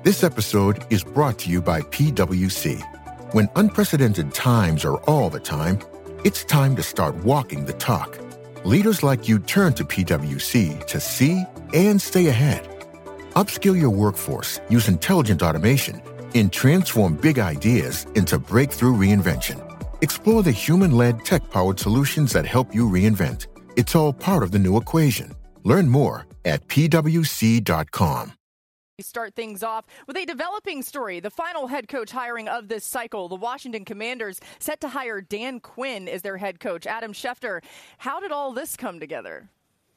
This episode is brought to you by PwC. When unprecedented times are all the time, it's time to start walking the talk. Leaders like you turn to PwC to see and stay ahead. Upskill your workforce, use intelligent automation, and transform big ideas into breakthrough reinvention. Explore the human-led, tech-powered solutions that help you reinvent. It's all part of the new equation. Learn more at pwc.com. Start things off with a developing story. The final head coach hiring of this cycle, the Washington Commanders set to hire Dan Quinn as their head coach. Adam Schefter, how did all this come together?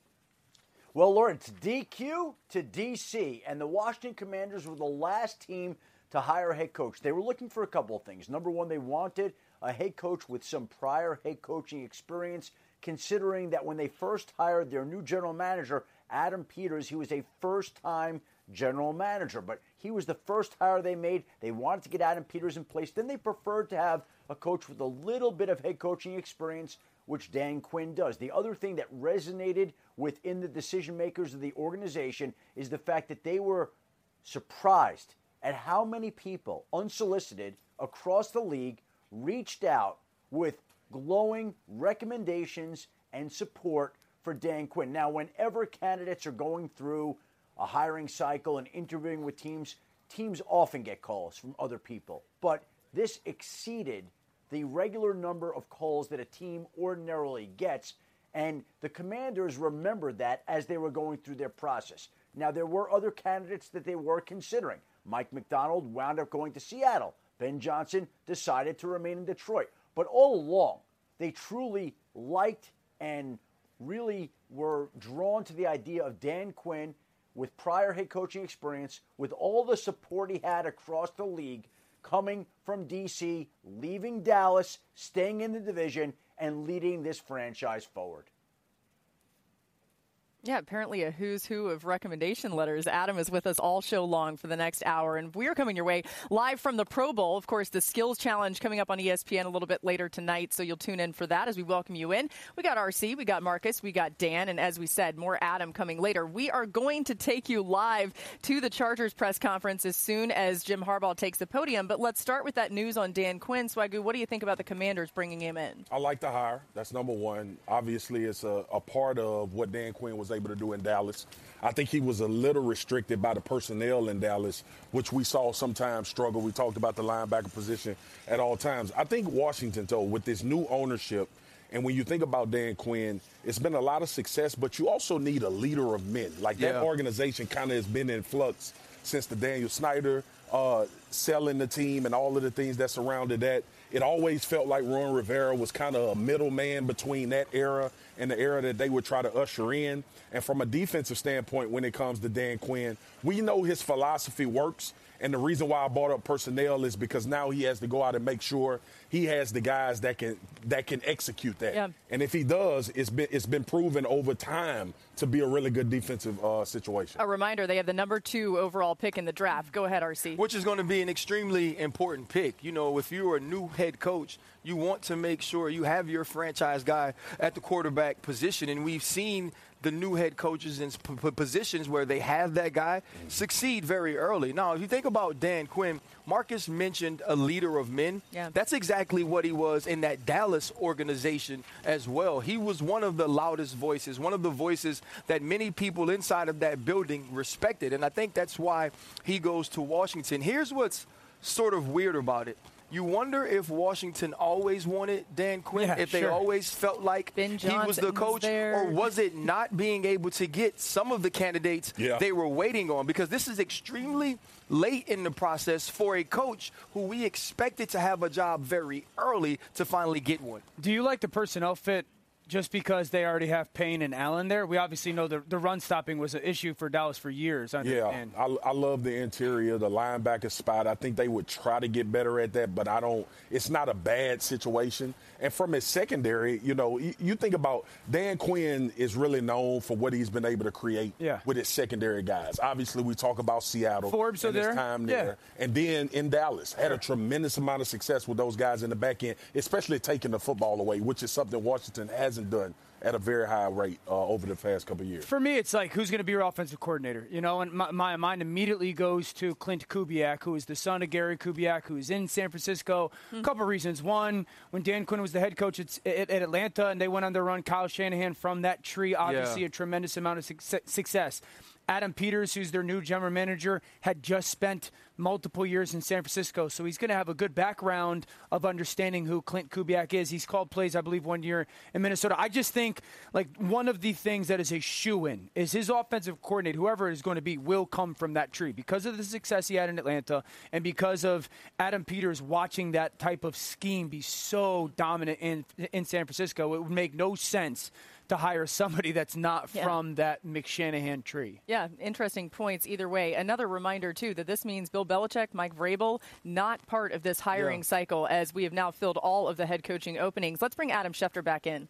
Well, Laura, it's DQ to DC, and the Washington Commanders were the last team to hire a head coach. They were looking for a couple of things. Number one, they wanted a head coach with some prior head coaching experience, considering that when they first hired their new general manager, Adam Peters, he was a first-time general manager, but he was the first hire they made. They wanted to get Adam Peters in place. Then they preferred to have a coach with a little bit of head coaching experience, which Dan Quinn does. The other thing that resonated within the decision makers of the organization is the fact that they were surprised at how many people, unsolicited, across the league, reached out with glowing recommendations and support for Dan Quinn. Now, whenever candidates are going through a hiring cycle and interviewing with teams often get calls from other people. But this exceeded the regular number of calls that a team ordinarily gets, and the Commanders remembered that as they were going through their process. Now, there were other candidates that they were considering. Mike McDonald wound up going to Seattle. Ben Johnson decided to remain in Detroit. But all along, they truly liked and really were drawn to the idea of Dan Quinn with prior head coaching experience, with all the support he had across the league, coming from D.C., leaving Dallas, staying in the division, and leading this franchise forward. Yeah, apparently a who's who of recommendation letters. Adam is with us all show long for the next hour, and we're coming your way live from the Pro Bowl. Of course, the Skills Challenge coming up on ESPN a little bit later tonight, so you'll tune in for that as we welcome you in. We got RC, we got Marcus, we got Dan, and as we said, more Adam coming later. We are going to take you live to the Chargers press conference as soon as Jim Harbaugh takes the podium, but let's start with that news on Dan Quinn. Swagoo, what do you think about the Commanders bringing him in? I like the hire. That's number one. Obviously, it's a part of what Dan Quinn was able to do in Dallas. I think he was a little restricted by the personnel in Dallas, which we saw sometimes struggle. We talked about the linebacker position at all times. I think Washington, though, with this new ownership, and when you think about Dan Quinn, it's been a lot of success, but you also need a leader of men. Like that organization kind of has been in flux since the Daniel Snyder selling the team and all of the things that surrounded that. It always felt like Ron Rivera was kind of a middleman between that era and the era that they would try to usher in. And from a defensive standpoint, when it comes to Dan Quinn, we know his philosophy works. And the reason why I brought up personnel is because now he has to go out and make sure he has the guys that can execute that. Yeah. And if he does, it's been proven over time to be a really good defensive situation. A reminder, they have the number 2 overall pick in the draft. Go ahead, RC. Which is going to be an extremely important pick. You know, if you're a new head coach, you want to make sure you have your franchise guy at the quarterback position. And we've seen the new head coaches in positions where they have that guy succeed very early. Now, if you think about Dan Quinn, Marcus mentioned a leader of men. Yeah. That's exactly what he was in that Dallas organization as well. He was one of the loudest voices, one of the voices that many people inside of that building respected. And I think that's why he goes to Washington. Here's what's sort of weird about it. You wonder if Washington always wanted Dan Quinn, if they always felt like he was the coach, or was it not being able to get some of the candidates they were waiting on? Because this is extremely late in the process for a coach who we expected to have a job very early to finally get one. Do you like the personnel fit just because they already have Payne and Allen there? We obviously know the run stopping was an issue for Dallas for years. I love the interior, the linebacker spot. I think they would try to get better at that, but it's not a bad situation. And from his secondary, you know, you think about Dan Quinn is really known for what he's been able to create with his secondary guys. Obviously, we talk about Seattle Forbes and his time there. And then in Dallas, had a tremendous amount of success with those guys in the back end, especially taking the football away, which is something Washington hasn't hasn't done at a very high rate over the past couple of years. For me, it's like, who's going to be your offensive coordinator? You know, and my mind immediately goes to Clint Kubiak, who is the son of Gary Kubiak, who is in San Francisco. A couple reasons. One, when Dan Quinn was the head coach at Atlanta and they went on their run, Kyle Shanahan from that tree, obviously a tremendous amount of success. Adam Peters, who's their new general manager, had just spent multiple years in San Francisco, so he's going to have a good background of understanding who Clint Kubiak is. He's called plays, I believe, 1 year in Minnesota. I just think, like, one of the things that is a shoo-in is his offensive coordinator, whoever it is going to be, will come from that tree because of the success he had in Atlanta and because of Adam Peters watching that type of scheme be so dominant in San Francisco. It would make no sense to hire somebody that's not from that McShanahan tree. Yeah, interesting points either way. Another reminder, too, that this means Bill Belichick, Mike Vrabel, not part of this hiring cycle, as we have now filled all of the head coaching openings. Let's bring Adam Schefter back in.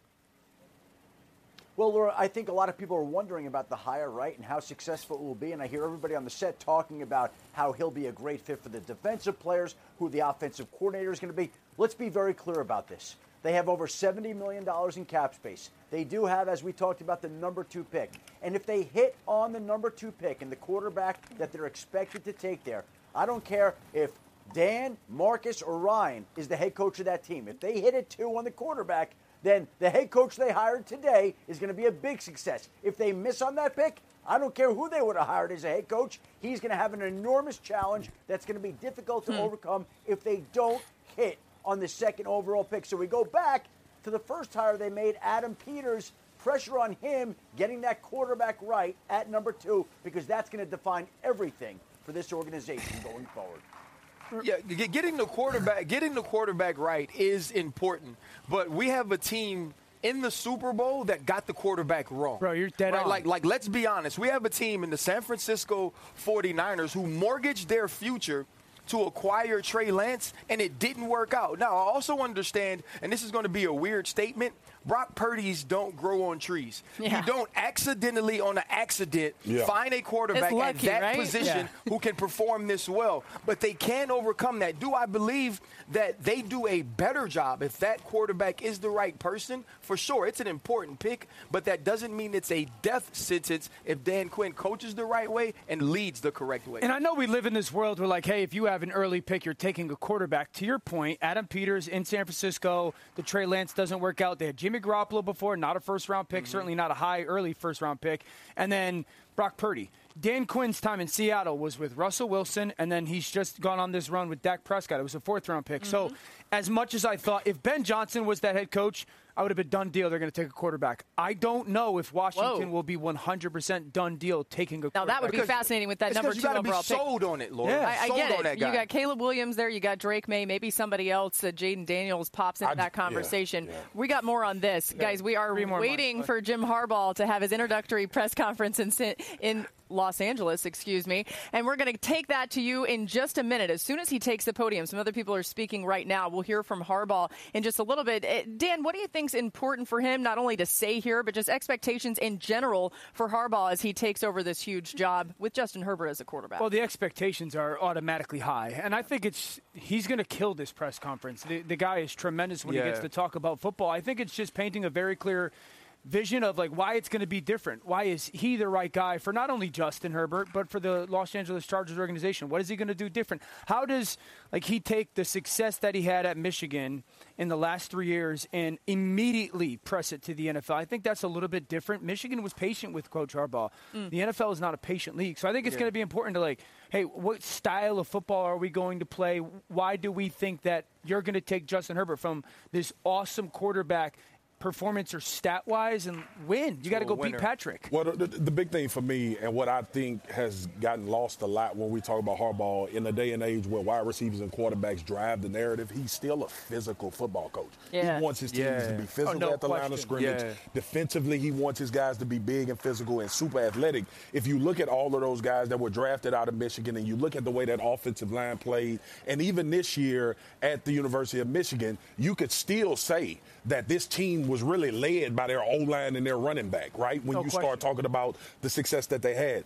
Well, Laura, I think a lot of people are wondering about the hire, right, and how successful it will be. And I hear everybody on the set talking about how he'll be a great fit for the defensive players, who the offensive coordinator is going to be. Let's be very clear about this. They have over $70 million in cap space. They do have, as we talked about, the number 2 pick. And if they hit on the number 2 pick and the quarterback that they're expected to take there, I don't care if Dan, Marcus, or Ryan is the head coach of that team. If they hit it 2 on the quarterback, then the head coach they hired today is going to be a big success. If they miss on that pick, I don't care who they would have hired as a head coach. He's going to have an enormous challenge that's going to be difficult to overcome if they don't hit on the 2nd overall pick. So we go back to the first hire they made, Adam Peters. Pressure on him getting that quarterback right at number 2, because that's going to define everything for this organization going forward. Yeah, getting the quarterback right is important, but we have a team in the Super Bowl that got the quarterback wrong. Bro, you're dead on. Like, let's be honest. We have a team in the San Francisco 49ers who mortgaged their future to acquire Trey Lance, and it didn't work out. Now, I also understand, and this is going to be a weird statement, Brock Purdy's don't grow on trees. Yeah. You don't accidentally, on an accident, find a quarterback lucky, at that right? position who can perform this well. But they can overcome that. Do I believe that they do a better job if that quarterback is the right person? For sure, it's an important pick, but that doesn't mean it's a death sentence if Dan Quinn coaches the right way and leads the correct way. And I know we live in this world where, like, hey, if you have an early pick, you're taking a quarterback. To your point, Adam Peters in San Francisco, the Trey Lance doesn't work out. They had Jimmy Garoppolo before, not a first-round pick, certainly not a high early first-round pick. And then Brock Purdy. Dan Quinn's time in Seattle was with Russell Wilson, and then he's just gone on this run with Dak Prescott. It was a 4th-round pick. So as much as I thought, if Ben Johnson was that head coach, I would have been done deal. They're going to take a quarterback. I don't know if Washington will be 100% done deal taking a quarterback. Now, that would be fascinating with that number 2 overall pick. You got to be sold on it, Laura. Yeah. I get on that it. guy. You got Caleb Williams there. You got Drake May. Maybe somebody else. Jaden Daniels pops into that conversation. We got more on this. Guys, we are waiting for Jim Harbaugh to have his introductory press conference in Los Angeles, and we're going to take that to you in just a minute. As soon as he takes the podium, some other people are speaking right now. We'll hear from Harbaugh in just a little bit. Dan, what do you think is important for him, not only to say here, but just expectations in general for Harbaugh as he takes over this huge job with Justin Herbert as a quarterback? Well, the expectations are automatically high, and I think he's going to kill this press conference. The guy is tremendous when he gets to talk about football. I think it's just painting a very clear vision of, like, why it's going to be different. Why is he the right guy for not only Justin Herbert, but for the Los Angeles Chargers organization? What is he going to do different? How does, like, he take the success that he had at Michigan in the last 3 years and immediately press it to the NFL? I think that's a little bit different. Michigan was patient with Coach Harbaugh. The NFL is not a patient league. So I think it's going to be important to, like, hey, what style of football are we going to play? Why do we think that you're going to take Justin Herbert from this awesome quarterback performance or stat-wise and win? You got to go beat Patrick. Well, the big thing for me, and what I think has gotten lost a lot when we talk about Harbaugh, in a day and age where wide receivers and quarterbacks drive the narrative, he's still a physical football coach. He wants his teams to be physical at the line of scrimmage. Defensively, he wants his guys to be big and physical and super athletic. If you look at all of those guys that were drafted out of Michigan and you look at the way that offensive line played, and even this year at the University of Michigan, you could still say that this team was really led by their O-line and their running back, right? When you start talking about the success that they had.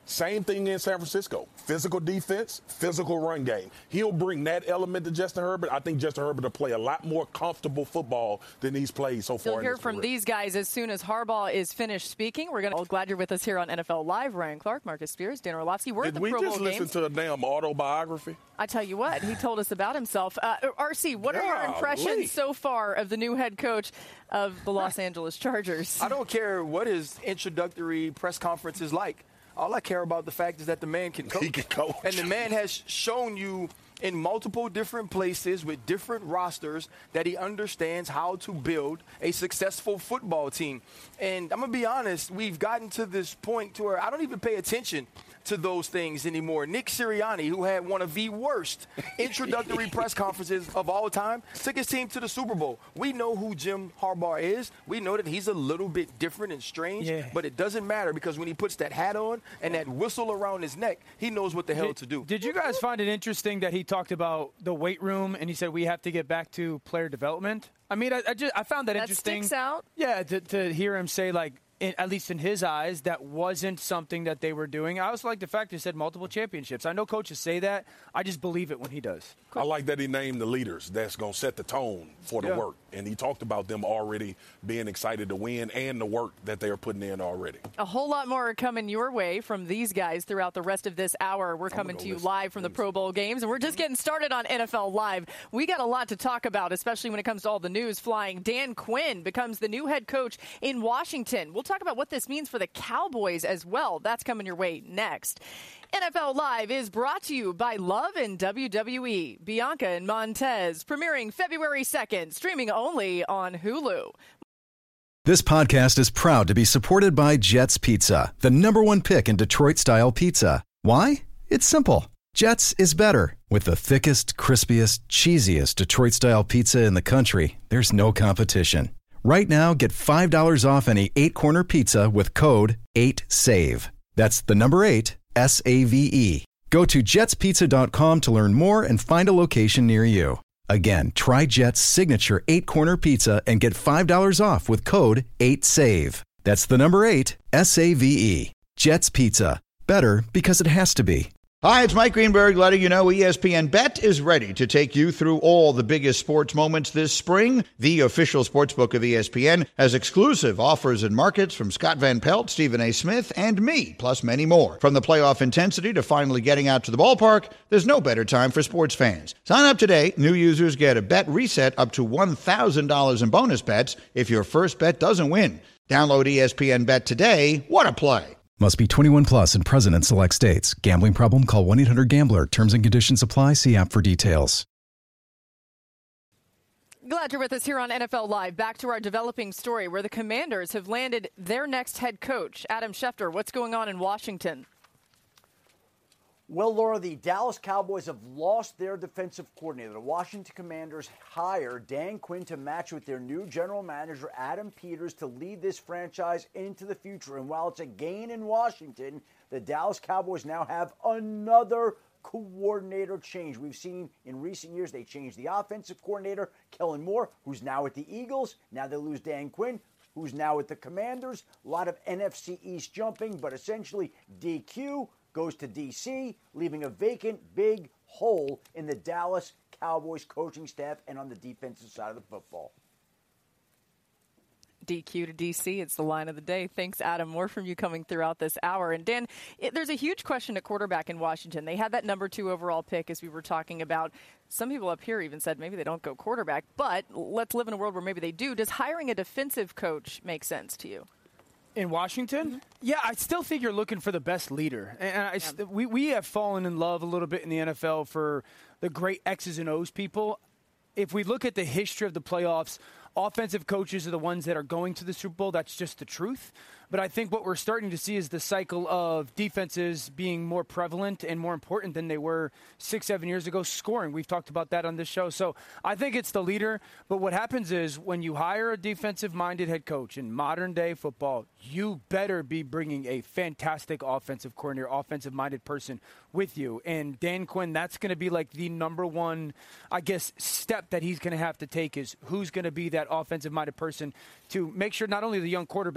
Same thing in San Francisco. Physical defense, physical run game. He'll bring that element to Justin Herbert. I think Justin Herbert will play a lot more comfortable football than he's played so far. You'll hear from these guys as soon as Harbaugh is finished speaking. We're going to glad you're with us here on NFL Live. Ryan Clark, Marcus Spears, Dan Orlovsky. We're at the Pro Bowl games. Did we just listen to a damn autobiography? I tell you what, he told us about himself. RC, what are your impressions so far of the new head coach of the Los Angeles Chargers? I don't care what his introductory press conference is like. All I care about the fact is that the man can coach. He can coach. And the man has shown you in multiple different places with different rosters that he understands how to build a successful football team. And I'm going to be honest, we've gotten to this point to where I don't even pay attention to those things anymore. Nick Sirianni, who had one of the worst introductory press conferences of all time, took his team to the Super Bowl. We know who Jim Harbaugh is. We know that he's a little bit different and strange, but it doesn't matter because when he puts that hat on and that whistle around his neck, he knows what the hell to do. Did you guys find it interesting that he talked about the weight room and he said we have to get back to player development? I mean, I found that interesting. That sticks out? Yeah, to hear him say, like, at least in his eyes, that wasn't something that they were doing. I also like the fact he said multiple championships. I know coaches say that. I just believe it when he does. I like that he named the leaders that's going to set the tone for the work. And he talked about them already being excited to win and the work that they are putting in already. A whole lot more coming your way from these guys throughout the rest of this hour. We're coming to you live from the Pro Bowl games, and we're just getting started on NFL Live. We got a lot to talk about, especially when it comes to all the news flying. Dan Quinn becomes the new head coach in Washington. We'll talk about what this means for the Cowboys as well. That's coming your way next. NFL Live is brought to you by Love and WWE. Bianca and Montez, premiering February 2nd, streaming only on Hulu. This podcast is proud to be supported by Jets Pizza, the #1 pick in Detroit-style pizza. Why? It's simple. Jets is better. With the thickest, crispiest, cheesiest Detroit-style pizza in the country, there's no competition. Right now, get $5 off any 8-corner pizza with code 8SAVE. That's the number 8, SAVE. Go to jetspizza.com to learn more and find a location near you. Again, try Jet's signature 8-corner pizza and get $5 off with code 8SAVE. That's the number 8, SAVE. Jet's Pizza. Better because it has to be. Hi, it's Mike Greenberg letting you know ESPN Bet is ready to take you through all the biggest sports moments this spring. The official sportsbook of ESPN has exclusive offers and markets from Scott Van Pelt, Stephen A. Smith, and me, plus many more. From the playoff intensity to finally getting out to the ballpark, there's no better time for sports fans. Sign up today. New users get a bet reset up to $1,000 in bonus bets if your first bet doesn't win. Download ESPN Bet today. What a play. Must be 21 plus and present in select states. Gambling problem? Call 1-800-GAMBLER. Terms and conditions apply. See app for details. Glad you're with us here on NFL Live. Back to our developing story where the Commanders have landed their next head coach. Adam Schefter, what's going on in Washington? Well, Laura, the Dallas Cowboys have lost their defensive coordinator. The Washington Commanders hired Dan Quinn to match with their new general manager, Adam Peters, to lead this franchise into the future. And while it's a gain in Washington, the Dallas Cowboys now have another coordinator change. We've seen in recent years they changed the offensive coordinator, Kellen Moore, who's now at the Eagles. Now they lose Dan Quinn, who's now at the Commanders. A lot of NFC East jumping, but essentially DQ goes to D.C., leaving a vacant big hole in the Dallas Cowboys coaching staff and on the defensive side of the football. DQ to D.C., it's the line of the day. Thanks, Adam. More from you coming throughout this hour. And Dan, there's a huge question at quarterback in Washington. They had that number 2 overall pick, as we were talking about. Some people up here even said maybe they don't go quarterback, but let's live in a world where maybe they do. Does hiring a defensive coach make sense to you? In Washington? Mm-hmm. Yeah, I still think you're looking for the best leader. And we have fallen in love a little bit in the NFL for the great X's and O's people. If we look at the history of the playoffs, offensive coaches are the ones that are going to the Super Bowl. That's just the truth. But I think what we're starting to see is the cycle of defenses being more prevalent and more important than they were 6-7 years ago, scoring. We've talked about that on this show. So I think it's the leader. But what happens is when you hire a defensive-minded head coach in modern-day football, you better be bringing a fantastic offensive coordinator, offensive-minded person with you. And Dan Quinn, that's going to be like the number one, I guess, step that he's going to have to take is who's going to be that offensive-minded person to make sure not only the young quarterback,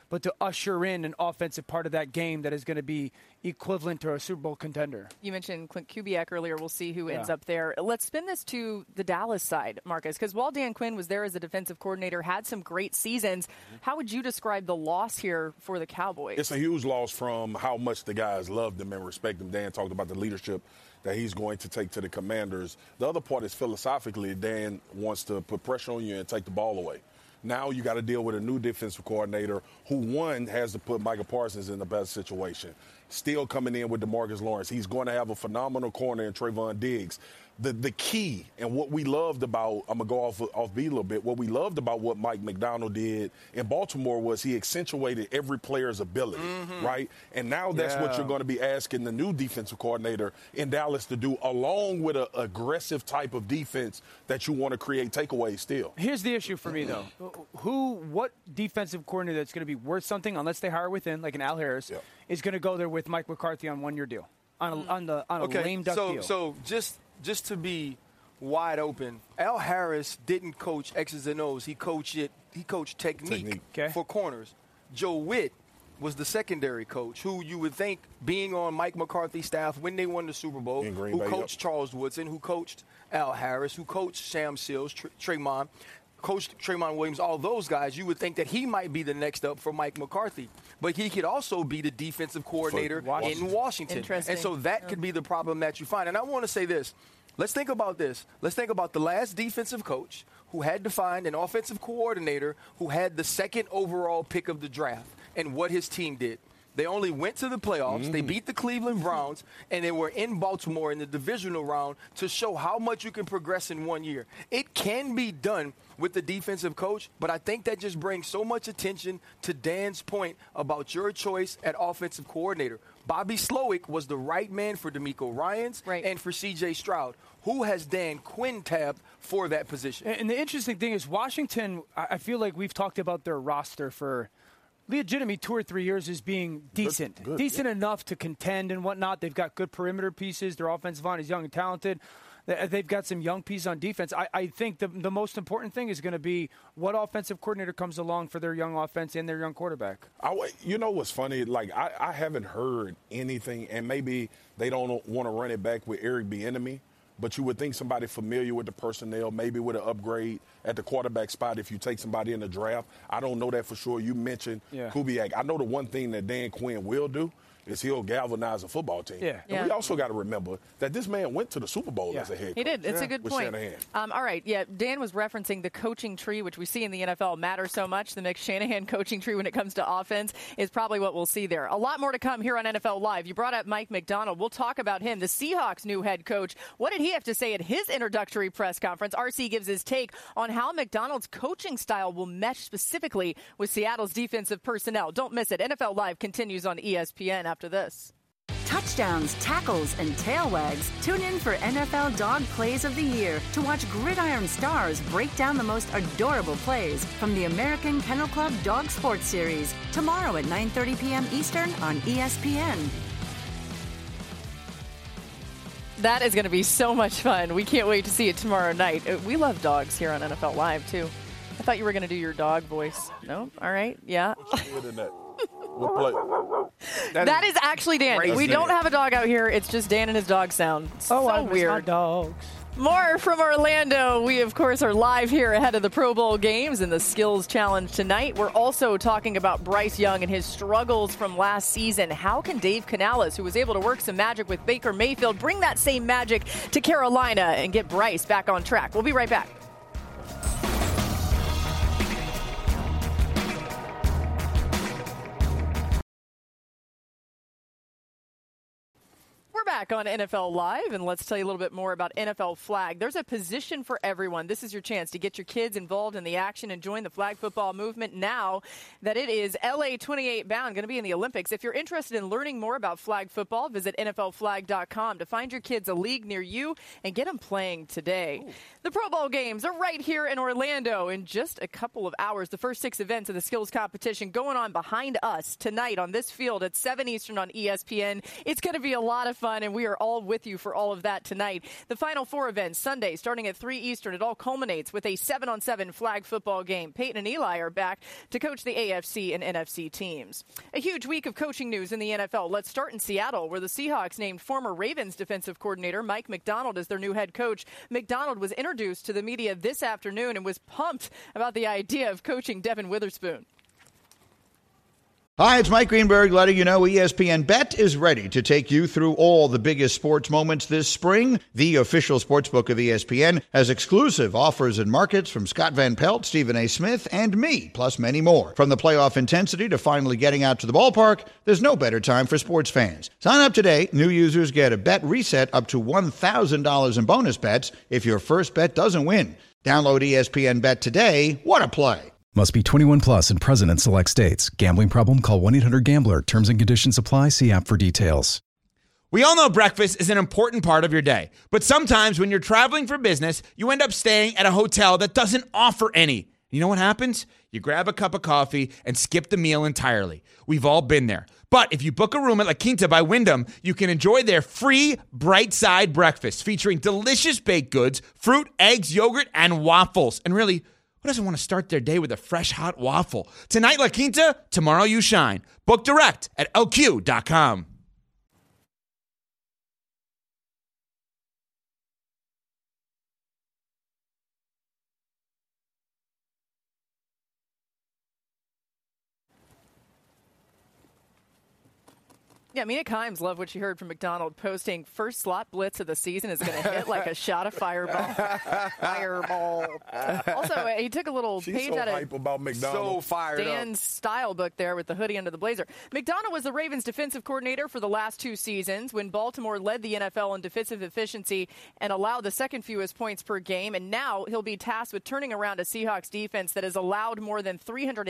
but to usher in an offensive part of that game that is going to be equivalent to a Super Bowl contender. You mentioned Clint Kubiak earlier. We'll see who ends up there. Let's spin this to the Dallas side, Marcus, because while Dan Quinn was there as a defensive coordinator, had some great seasons, how would you describe the loss here for the Cowboys? It's a huge loss from how much the guys loved him and respect him. Dan talked about the leadership that he's going to take to the Commanders. The other part is philosophically, Dan wants to put pressure on you and take the ball away. Now you got to deal with a new defensive coordinator who, one, has to put Micah Parsons in the best situation. Still coming in with DeMarcus Lawrence. He's going to have a phenomenal corner in Trayvon Diggs. The key and what we loved about, I'm going to go off beat a little bit, what we loved about what Mike McDonald did in Baltimore was he accentuated every player's ability, right? And now that's what you're going to be asking the new defensive coordinator in Dallas to do, along with an aggressive type of defense that you want to create takeaways still. Here's the issue for me, though. What defensive coordinator that's going to be worth something, unless they hire within, like an Al Harris, is going to go there with Mike McCarthy on one-year deal, on a lame duck deal? So just to be wide open, Al Harris didn't coach X's and O's. He coached technique. For corners. Joe Witt was the secondary coach, who you would think, being on Mike McCarthy's staff when they won the Super Bowl, who coached Charles Woodson, who coached Al Harris, who coached Sam Sills, coached Tremont Williams, all those guys, you would think that he might be the next up for Mike McCarthy. But he could also be the defensive coordinator in Washington. And so that could be the problem that you find. And I want to say this. Let's think about this. Let's think about the last defensive coach who had to find an offensive coordinator who had the second overall pick of the draft and what his team did. They only went to the playoffs. They beat the Cleveland Browns, and they were in Baltimore in the divisional round to show how much you can progress in 1 year. It can be done with the defensive coach, but I think that just brings so much attention to Dan's point about your choice at offensive coordinator. Bobby Slowick was the right man for DeMeco Ryans and for C.J. Stroud. Who has Dan Quinn tabbed for that position? And the interesting thing is Washington, I feel like we've talked about their roster for legitimately 2 or 3 years as being decent. Decent enough to contend and whatnot. They've got good perimeter pieces. Their offensive line is young and talented. They've got some young pieces on defense. I think the most important thing is going to be what offensive coordinator comes along for their young offense and their young quarterback. You know what's funny? Like, I haven't heard anything, and maybe they don't want to run it back with Eric Bieniemy, but you would think somebody familiar with the personnel, maybe with an upgrade at the quarterback spot if you take somebody in the draft. I don't know that for sure. You mentioned Kubiak. I know the one thing that Dan Quinn will do is he'll galvanize a football team. And we also got to remember that this man went to the Super Bowl as a head coach. He did. It's a good point. Shanahan. All right. Yeah, Dan was referencing the coaching tree, which we see in the NFL matters so much. The Mick-Shanahan coaching tree when it comes to offense is probably what we'll see there. A lot more to come here on NFL Live. You brought up Mike McDonald. We'll talk about him, the Seahawks' new head coach. What did he have to say at his introductory press conference? RC gives his take on how McDonald's coaching style will mesh specifically with Seattle's defensive personnel. Don't miss it. NFL Live continues on ESPN after this. Touchdowns, tackles, and tail wags. Tune in for NFL Dog Plays of the Year to watch gridiron stars break down the most adorable plays from the American Kennel Club Dog Sports Series. Tomorrow at 9:30 p.m. Eastern on ESPN. That is going to be so much fun. We can't wait to see it tomorrow night. We love dogs here on NFL Live, too. I thought you were going to do your dog voice. No? All right. Yeah. That is actually Dan. Crazy. We don't have a dog out here. It's just Dan and his dog sound. So weird. My dogs. More from Orlando. We, of course, are live here ahead of the Pro Bowl games and the Skills Challenge tonight. We're also talking about Bryce Young and his struggles from last season. How can Dave Canales, who was able to work some magic with Baker Mayfield, bring that same magic to Carolina and get Bryce back on track? We'll be right back. We're back on NFL Live, and let's tell you a little bit more about NFL Flag. There's a position for everyone. This is your chance to get your kids involved in the action and join the flag football movement now that it is LA 28 bound, going to be in the Olympics. If you're interested in learning more about flag football, visit NFLflag.com to find your kids a league near you and get them playing today. Ooh. The Pro Bowl games are right here in Orlando in just a couple of hours. The first 6 events of the skills competition going on behind us tonight on this field at 7 Eastern on ESPN. It's going to be a lot of fun. fun, and we are all with you for all of that tonight. The Final Four events, Sunday, starting at 3 Eastern. It all culminates with a 7-on-7 flag football game. Peyton and Eli are back to coach the AFC and NFC teams. A huge week of coaching news in the NFL. Let's start in Seattle, where the Seahawks named former Ravens defensive coordinator Mike Macdonald as their new head coach. Macdonald was introduced to the media this afternoon and was pumped about the idea of coaching Devin Witherspoon. Hi, it's Mike Greenberg letting you know ESPN Bet is ready to take you through all the biggest sports moments this spring. The official sportsbook of ESPN has exclusive offers and markets from Scott Van Pelt, Stephen A. Smith, and me, plus many more. From the playoff intensity to finally getting out to the ballpark, there's no better time for sports fans. Sign up today. New users get a bet reset up to $1,000 in bonus bets if your first bet doesn't win. Download ESPN Bet today. What a play. Must be 21 plus and present in select states. Gambling problem? Call 1-800-GAMBLER. Terms and conditions apply. See app for details. We all know breakfast is an important part of your day. But sometimes when you're traveling for business, you end up staying at a hotel that doesn't offer any. You know what happens? You grab a cup of coffee and skip the meal entirely. We've all been there. But if you book a room at La Quinta by Wyndham, you can enjoy their free Bright Side breakfast featuring delicious baked goods, fruit, eggs, yogurt, and waffles. And really, who doesn't want to start their day with a fresh, hot waffle? Tonight, La Quinta, tomorrow you shine. Book direct at LQ.com. Yeah, Mina Kimes loved what she heard from Macdonald posting first slot blitz of the season is going to hit like a shot of fireball. Also, he took a little page out of hype about Macdonald. So fired Dan's style book there with the hoodie under the blazer. Macdonald was the Ravens defensive coordinator for the last 2 seasons when Baltimore led the NFL in defensive efficiency and allowed the second fewest points per game. And now he'll be tasked with turning around a Seahawks defense that has allowed more than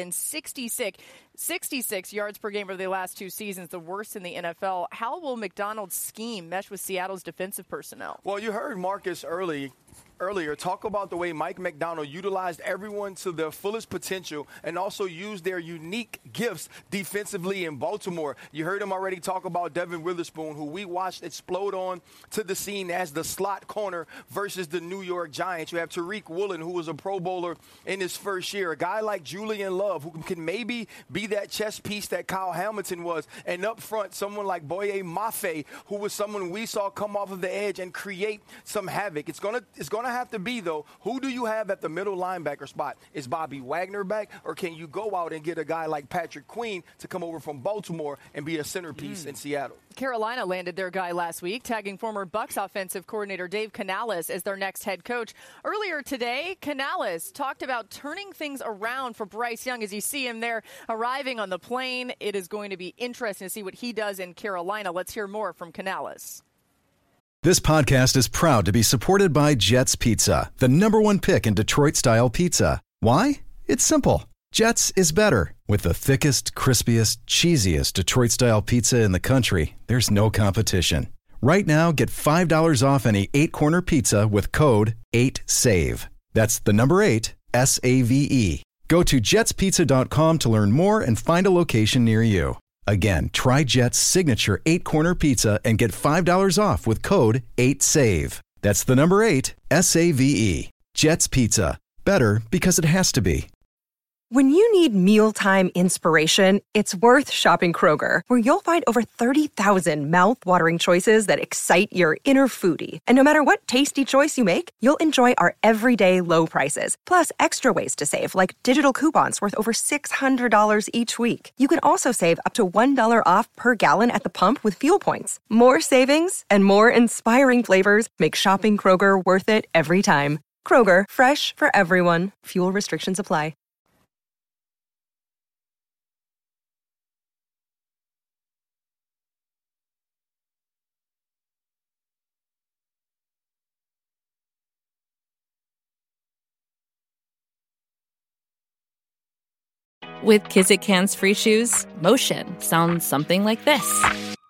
366 yards per game over the last 2 seasons, the worst in the NFL. How will Macdonald's scheme mesh with Seattle's defensive personnel? Well, you heard Marcus earlier talk about the way Mike Macdonald utilized everyone to their fullest potential and also used their unique gifts defensively in Baltimore. You heard him already talk about Devin Witherspoon, who we watched explode on to the scene as the slot corner versus the New York Giants. You have Tariq Woolen, who was a Pro Bowler in his first year. A guy like Julian Love, who can maybe be that chess piece that Kyle Hamilton was. And up front, someone like Boye Mafe, who was someone we saw come off of the edge and create some havoc. It's gonna have to be, though, who do you have at the middle linebacker spot? Is Bobby Wagner back, or can you go out and get a guy like Patrick Queen to come over from Baltimore and be a centerpiece in Seattle? Carolina landed their guy last week, tagging former Bucs offensive coordinator Dave Canales as their next head coach. Earlier today, Canales talked about turning things around for Bryce Young as you see him there arriving on the plane. It is going to be interesting to see what he does in Carolina. Let's hear more from Canales. This podcast is proud to be supported by Jets Pizza, the #1 pick in Detroit-style pizza. Why? It's simple. Jets is better. With the thickest, crispiest, cheesiest Detroit-style pizza in the country, there's no competition. Right now, get $5 off any 8-corner pizza with code 8SAVE. That's the number 8, SAVE. Go to jetspizza.com to learn more and find a location near you. Again, try Jet's signature 8-corner pizza and get $5 off with code 8SAVE. That's the number 8, SAVE. Jet's Pizza. Better because it has to be. When you need mealtime inspiration, it's worth shopping Kroger, where you'll find over 30,000 mouth-watering choices that excite your inner foodie. And no matter what tasty choice you make, you'll enjoy our everyday low prices, plus extra ways to save, like digital coupons worth over $600 each week. You can also save up to $1 off per gallon at the pump with fuel points. More savings and more inspiring flavors make shopping Kroger worth it every time. Kroger, fresh for everyone. Fuel restrictions apply. With Kizik hands-free shoes, motion sounds something like this.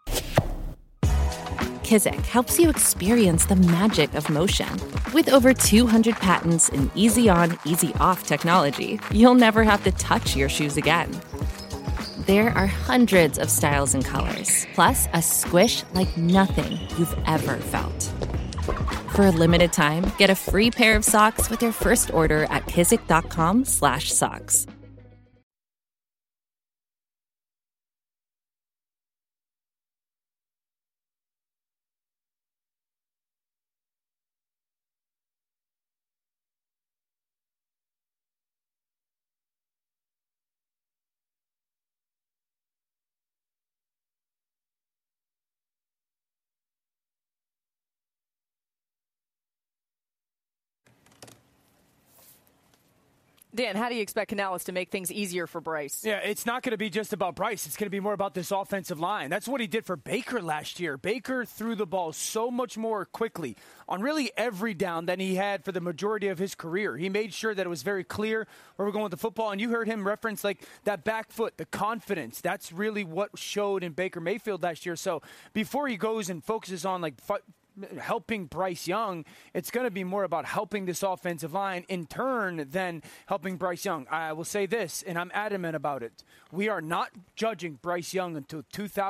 Kizik helps you experience the magic of motion. With over 200 patents and easy-on, easy-off technology, you'll never have to touch your shoes again. There are hundreds of styles and colors, plus a squish like nothing you've ever felt. For a limited time, get a free pair of socks with your first order at kizik.com/socks. Dan, how do you expect Canales to make things easier for Bryce? Yeah, it's not going to be just about Bryce. It's going to be more about this offensive line. That's what he did for Baker last year. Baker threw the ball so much more quickly on really every down than he had for the majority of his career. He made sure that it was very clear where we're going with the football, and you heard him reference like that back foot, the confidence. That's really what showed in Baker Mayfield last year. So before he goes and focuses on like helping Bryce Young, it's going to be more about helping this offensive line in turn than helping Bryce Young. I will say this, and I'm adamant about it. We are not judging Bryce Young until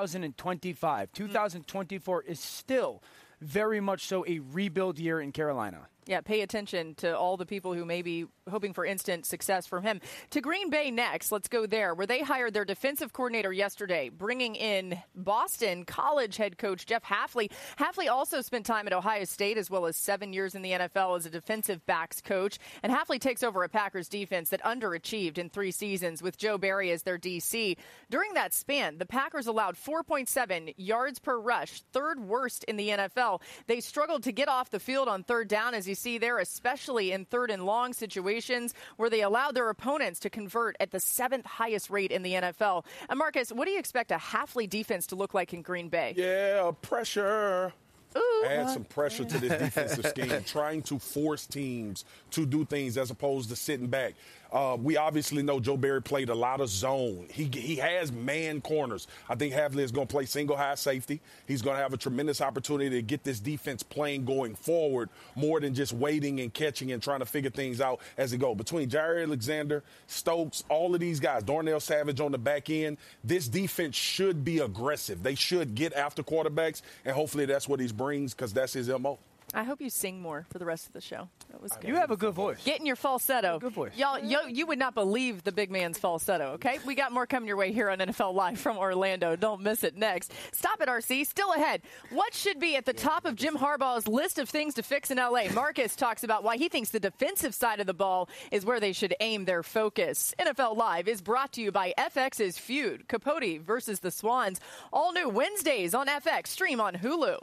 2025. 2024 is still very much so a rebuild year in Carolina. Yeah, pay attention to all the people who may be hoping for instant success from him. To Green Bay next, let's go there, where they hired their defensive coordinator yesterday, bringing in Boston College head coach Jeff Hafley. Hafley also spent time at Ohio State as well as 7 years in the NFL as a defensive backs coach. And Hafley takes over a Packers defense that underachieved in 3 seasons with Joe Barry as their DC. During that span, the Packers allowed 4.7 yards per rush, 3rd worst in the NFL. They struggled to get off the field on 3rd down, as you see there, especially in 3rd and long situations where they allowed their opponents to convert at the 7th highest rate in the NFL. And Marcus, what do you expect a Hafley defense to look like in Green Bay? Yeah, pressure. Ooh, add some pressure to this defensive scheme, trying to force teams to do things as opposed to sitting back. We obviously know Joe Barry played a lot of zone. He has man corners. I think Hafley is going to play single high safety. He's going to have a tremendous opportunity to get this defense playing going forward more than just waiting and catching and trying to figure things out as they go. Between Jaire Alexander, Stokes, all of these guys, Darnell Savage on the back end, this defense should be aggressive. They should get after quarterbacks, and hopefully that's what he brings because that's his MO. I hope you sing more for the rest of the show. That was good. You have a good voice. Get in your falsetto. Good voice. Y'all, you would not believe the big man's falsetto, okay? We got more coming your way here on NFL Live from Orlando. Don't miss it next. Stop it, RC. Still ahead. What should be at the top of Jim Harbaugh's list of things to fix in L.A.? Marcus talks about why he thinks the defensive side of the ball is where they should aim their focus. NFL Live is brought to you by FX's Feud, Capote versus the Swans. All new Wednesdays on FX. Stream on Hulu.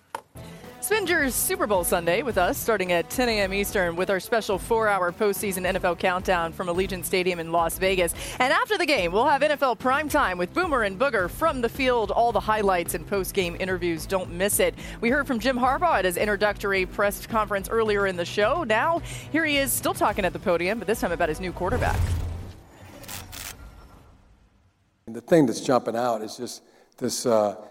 Spinger's Super Bowl Sunday with us starting at 10 a.m. Eastern with our special 4-hour postseason NFL countdown from Allegiant Stadium in Las Vegas. And after the game, we'll have NFL Primetime with Boomer and Booger from the field. All the highlights and post-game interviews. Don't miss it. We heard from Jim Harbaugh at his introductory press conference earlier in the show. Now, here he is still talking at the podium, but this time about his new quarterback. And the thing that's jumping out is just this,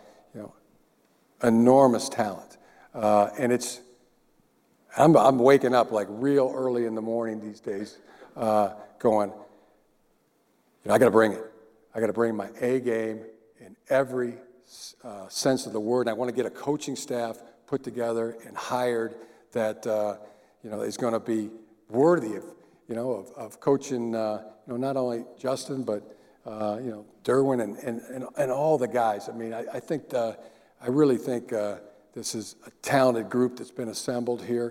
enormous talent. And I'm waking up like real early in the morning these days going, I got to bring it. I got to bring my A game in every sense of the word. And I want to get a coaching staff put together and hired that, is going to be worthy of coaching, not only Justin, but, Derwin and all the guys. I mean, I really think this is a talented group that's been assembled here.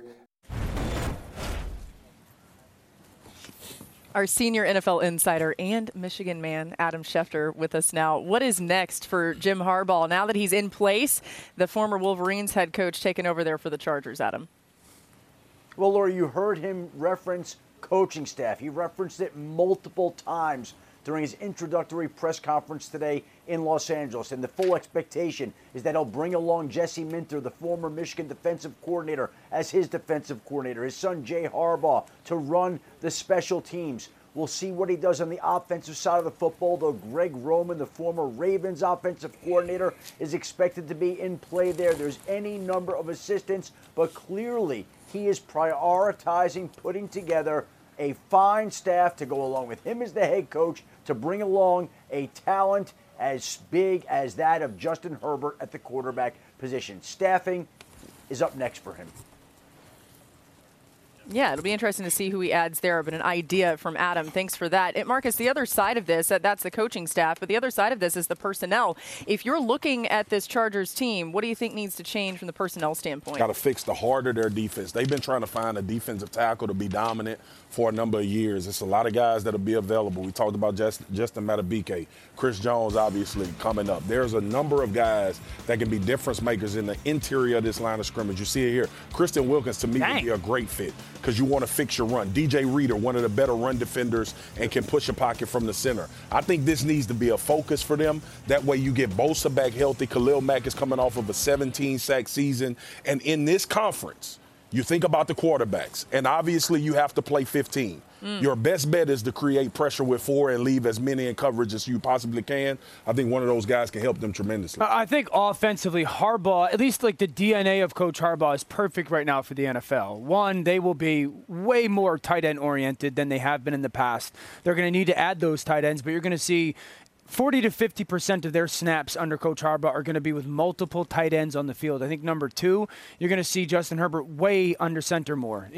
Our senior NFL insider and Michigan man, Adam Schefter, with us now. What is next for Jim Harbaugh now that he's in place? The former Wolverines head coach taking over there for the Chargers, Adam. Well, Laura, you heard him reference coaching staff. He referenced it multiple times during his introductory press conference today in Los Angeles. And the full expectation is that he'll bring along Jesse Minter, the former Michigan defensive coordinator, as his defensive coordinator, his son Jay Harbaugh, to run the special teams. We'll see what he does on the offensive side of the football, though Greg Roman, the former Ravens offensive coordinator, is expected to be in play there. There's any number of assistants, but clearly he is prioritizing putting together a fine staff to go along with him as the head coach to bring along a talent as big as that of Justin Herbert at the quarterback position. Staffing is up next for him. Yeah, it'll be interesting to see who he adds there, but an idea from Adam. Thanks for that. And Marcus, the other side of this, that's the coaching staff, but the other side of this is the personnel. If you're looking at this Chargers team, what do you think needs to change from the personnel standpoint? Got to fix the heart of their defense. They've been trying to find a defensive tackle to be dominant for a number of years. It's a lot of guys that'll be available. We talked about Justin Madubuike, Chris Jones obviously coming up. There's a number of guys that can be difference makers in the interior of this line of scrimmage. You see it here. Kristen Wilkins, to me, would be a great fit because you want to fix your run. DJ Reader, one of the better run defenders and can push a pocket from the center. I think this needs to be a focus for them. That way you get Bosa back healthy. Khalil Mack is coming off of a 17-sack season. And in this conference, you think about the quarterbacks, and obviously you have to play 15. Your best bet is to create pressure with 4 and leave as many in coverage as you possibly can. I think one of those guys can help them tremendously. I think offensively, Harbaugh, at least like the DNA of Coach Harbaugh, is perfect right now for the NFL. One, they will be way more tight end oriented than they have been in the past. They're going to need to add those tight ends, but you're going to see 40 to 50% of their snaps under Coach Harbaugh are going to be with multiple tight ends on the field. I think number 2, you're going to see Justin Herbert way under center more.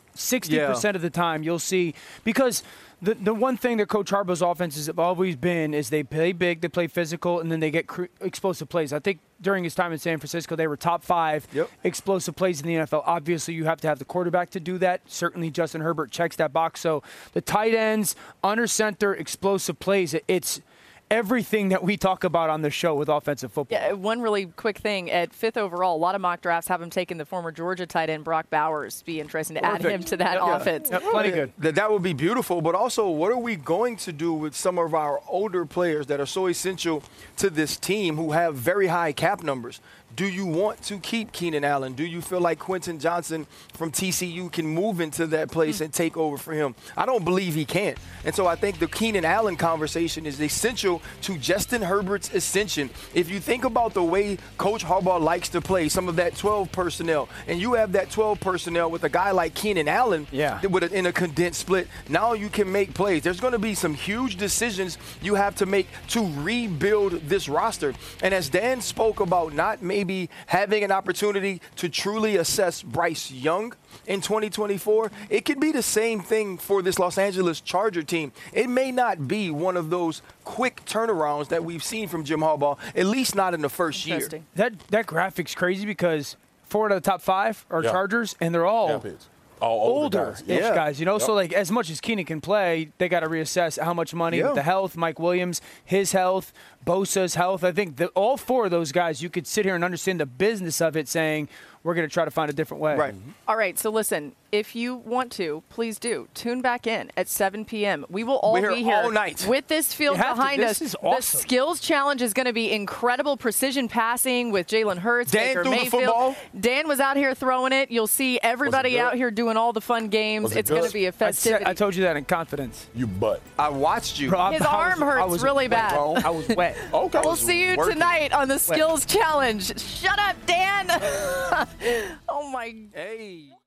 60% of the time you'll see, because the one thing that Coach Harbaugh's offenses have always been is they play big, they play physical, and then they get explosive plays. I think during his time in San Francisco, they were top 5 explosive plays in the NFL. Obviously, you have to have the quarterback to do that. Certainly, Justin Herbert checks that box. So the tight ends, under center, explosive plays, it's everything that we talk about on the show with offensive football. Yeah, one really quick thing. At 5th overall, a lot of mock drafts have him taking the former Georgia tight end Brock Bowers. Be interesting to add him to that offense. Yeah, plenty good. That would be beautiful, but also what are we going to do with some of our older players that are so essential to this team who have very high cap numbers? Do you want to keep Keenan Allen? Do you feel like Quentin Johnson from TCU can move into that place and take over for him? I don't believe he can. And so I think the Keenan Allen conversation is essential to Justin Herbert's ascension. If you think about the way Coach Harbaugh likes to play, some of that 12 personnel, and you have that 12 personnel with a guy like Keenan Allen in a condensed split, now you can make plays. There's going to be some huge decisions you have to make to rebuild this roster. And as Dan spoke about not maybe having an opportunity to truly assess Bryce Young in 2024, it could be the same thing for this Los Angeles Charger team. It may not be one of those quick turnarounds that we've seen from Jim Harbaugh, at least not in the first year. That graphic's crazy because 4 out of the top 5 are Chargers, and they're all older guys, you know. So like, as much as Keenan can play, they got to reassess how much money with the health, Mike Williams, his health, Bosa's health. I think that all 4 of those guys, you could sit here and understand the business of it, saying we're going to try to find a different way. Right. All right, so listen, if you want to, please do tune back in at 7 p.m. We will all be here all night with this field behind us. This is awesome. The skills challenge is going to be incredible precision passing with Jalen Hurts, Dan Baker threw Mayfield. the football. Dan was out here throwing it. You'll see everybody out here doing all the fun games. It's going to be a festivity. I told you that in confidence. You butt. I watched you. His arm hurts really bad. I was wet. Okay. We'll see you tonight on the skills challenge. Shut up, Dan. Oh, my. Hey.